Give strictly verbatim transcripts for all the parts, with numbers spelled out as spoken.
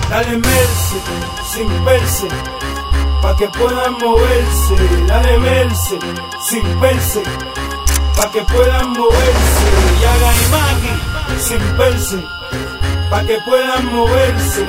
Dale merce, sin verse, pa' que puedan moverse. Dale merce, sin verse, pa' que puedan moverse. Y haga imagen, sin verse, pa' que puedan moverse.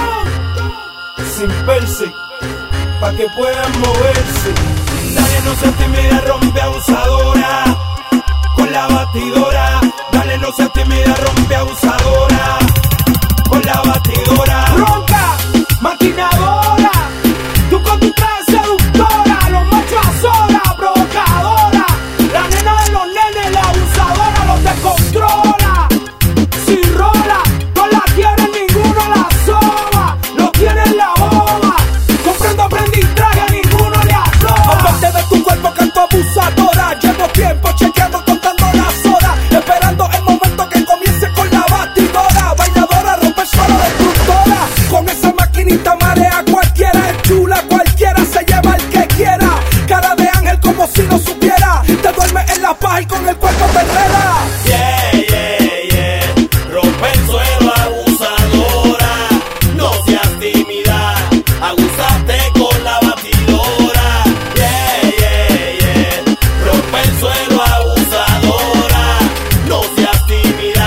Sin verse, pa' que puedan moverse. Dale, no se tímida, rompe abusadora con la batidora. Dale, no se tímida, rompe abusadora con la batidora. Ronca, maquinadora, tú con tu traje seductora, los machos a sola, provocadora, la nena de los nenes, la abusadora, los descontrola. Si rola, no la quieren, ninguno la soba, lo tiene en la boba. Comprendo, aprendí, traje, a ninguno le asoba. Aparte de tu cuerpo, canto abusadora, llevo tiempo chequeando, contando las horas, esperando el momento que comience con la batidora. Bailadora, rompe suelo, destructora, con esa maquinita marea a cualquiera, es chula, cualquiera se lleva el que quiera. Cara de ángel como si no supiera, te duerme en la paz y con el cuerpo te enreda. Yeah, yeah, yeah, rompe el suelo, abusadora, no seas tímida, abusaste con la batidora. Yeah, yeah, yeah, rompe el suelo, abusadora, no seas tímida.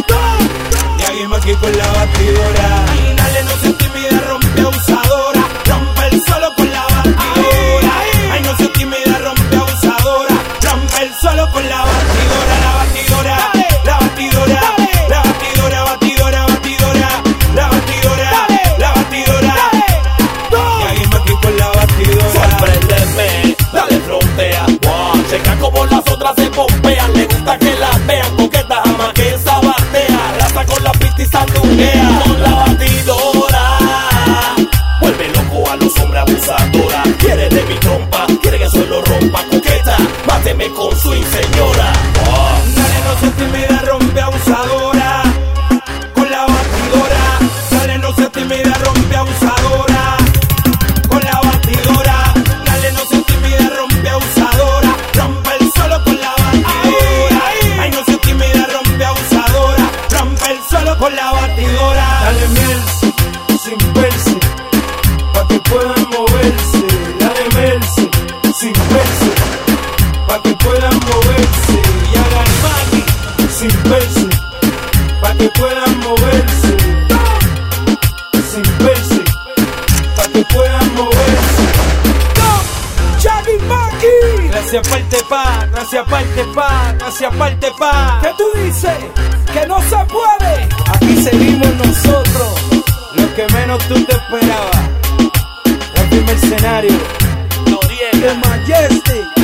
Y alguien más aquí con la batidora. Y dale, no se tímida, rompe abusadora, rompe el suelo con la batidora. Ay, no se tímida, rompe abusadora, rompe el suelo con la batidora. La batidora, la batidora, la batidora, batidora, batidora, la batidora, la batidora. Y alguien más aquí con la batidora. Sorpréndeme, dale frontea, wow, checa como las otras se pompean, le gusta que las vean coquetas, ama que esa batea, raza con la pista y sandunguea, con la batidora, vuelve loco a los hombres abusadora, quiere de mi trompa, quiere que el suelo rompa, coqueta, máteme con su señora. Wow. Dale, no se tímida, rompe abusadora con la batidora. Dale, no se tímida, rompe abusadora con la batidora. Dale, no se tímida, rompe abusadora, rompe el suelo con la batidora. Ay, no se tímida, rompe abusadora, rompe el suelo con la batidora. Dale merce, sin verse, pa' que puedan moverse. Dale merce, sin verse, pa' que puedan moverse. Y hagan imagen, sin verse, pa' que puedan moverse. Sin verse, pa' que puedan moverse. Chaggy Maggie, Gracias parte pa, gracias parte pa, gracias parte pa. ¿qué tú dices? Que no se puede. Aquí seguimos nosotros, lo que menos tú te esperabas. El primer escenario, The Majestic.